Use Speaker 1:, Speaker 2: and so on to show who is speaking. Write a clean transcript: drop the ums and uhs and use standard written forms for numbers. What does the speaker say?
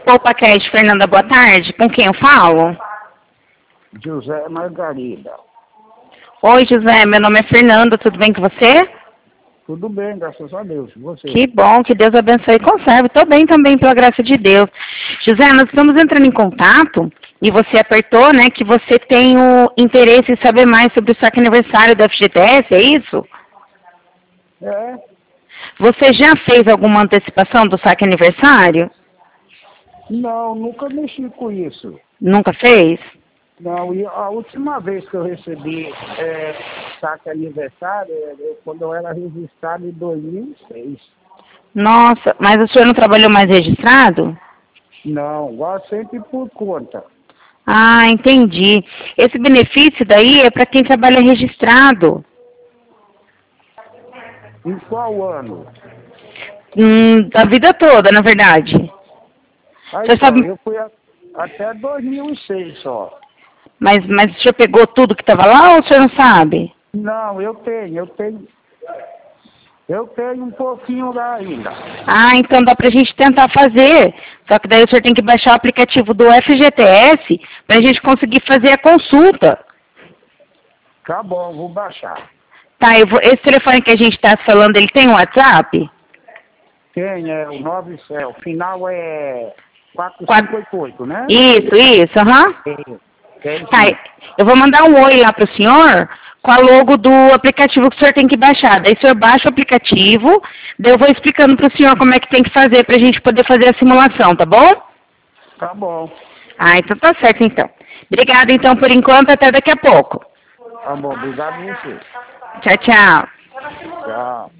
Speaker 1: PoupaCast, Fernanda, boa tarde. Com quem eu falo?
Speaker 2: José Margarida.
Speaker 1: Oi, José, meu nome é Fernanda, tudo bem com você?
Speaker 2: Tudo bem, graças a Deus. E você?
Speaker 1: Que bom, que Deus abençoe e conserve. Estou bem também, pela graça de Deus. José, nós estamos entrando em contato e você apertou, né, que você tem o interesse em saber mais sobre o saque aniversário do FGTS, é isso?
Speaker 2: É?
Speaker 1: Você já fez alguma antecipação do saque aniversário?
Speaker 2: Não, nunca mexi com isso.
Speaker 1: Nunca fez?
Speaker 2: Não, e a última vez que eu recebi saque aniversário, quando eu era registrado em 2006.
Speaker 1: Nossa, mas o senhor não trabalhou mais registrado?
Speaker 2: Não, agora sempre por conta.
Speaker 1: Ah, entendi. Esse benefício daí é para quem trabalha registrado.
Speaker 2: Em qual ano?
Speaker 1: Da vida toda, na verdade.
Speaker 2: Aí,
Speaker 1: Você sabe,
Speaker 2: eu fui até 2006 só.
Speaker 1: mas o senhor pegou tudo que estava lá ou o senhor não sabe?
Speaker 2: Não, eu tenho um pouquinho lá ainda.
Speaker 1: Ah, então dá pra gente tentar fazer. Só que daí o senhor tem que baixar o aplicativo do FGTS pra gente conseguir fazer a consulta.
Speaker 2: Tá bom, vou baixar.
Speaker 1: Tá, esse telefone que a gente tá falando, ele tem um WhatsApp?
Speaker 2: Tem, o final é 4588, né?
Speaker 1: Isso, aham.
Speaker 2: Tem
Speaker 1: Tá,
Speaker 2: sim.
Speaker 1: eu vou mandar um oi lá pro senhor com a logo do aplicativo que o senhor tem que baixar. Daí o senhor baixa o aplicativo, daí eu vou explicando pro senhor como é que tem que fazer pra gente poder fazer a simulação, tá bom?
Speaker 2: Tá bom.
Speaker 1: Ah, então tá certo então. Obrigada então por enquanto, até daqui a pouco.
Speaker 2: Tá bom, obrigado a você.
Speaker 1: Tchau, tchau.
Speaker 2: Tchau.